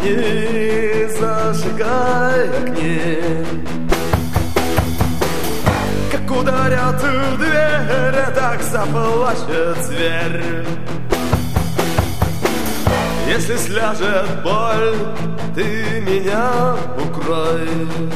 огни, зажигай огни. Как ударят в дверь, так заплачет зверь. Если сляжет боль, ты меня укрой.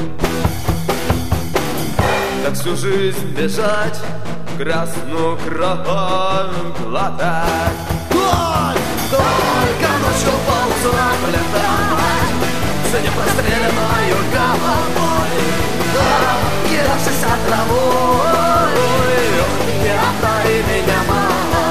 Так всю жизнь бежать, красную кровь глотать. Только ночью ползунок летать за непрострелянною головой, кидавшись от травой. Не отдай меня, мама.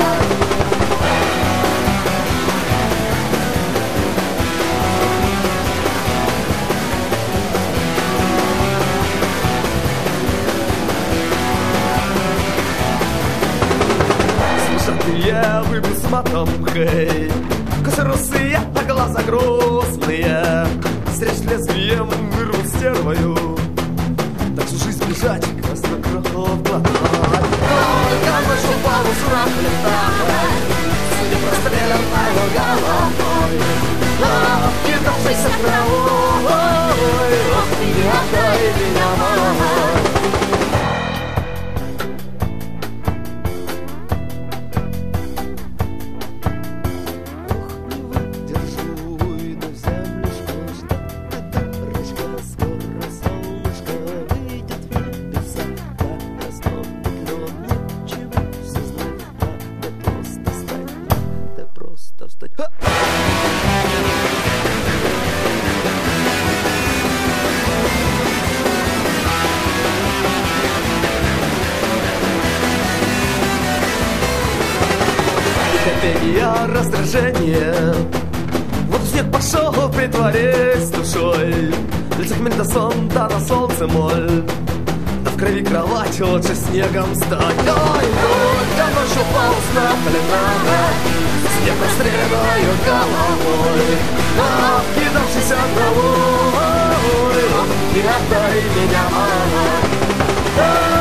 Слушатые вы с матом, хей, косы русые, а глаза грустные, стричь лезвием вырву стервою. Так всю жизнь бежать, красную кровь глотать. Только ночью полусрак летать с непрострелянной головой, кидавшейся травой. Не отдай меня, мама. Терпение, раздражение. Вот в снег пошел, притворясь душой. Летит хмель до сон, да на солнце моль. Да в крови кровать, лучше снегом стать. Ой, только ночью полз на летать с непрострелянною головой, кидавшись от травой. Не отдай меня, мама.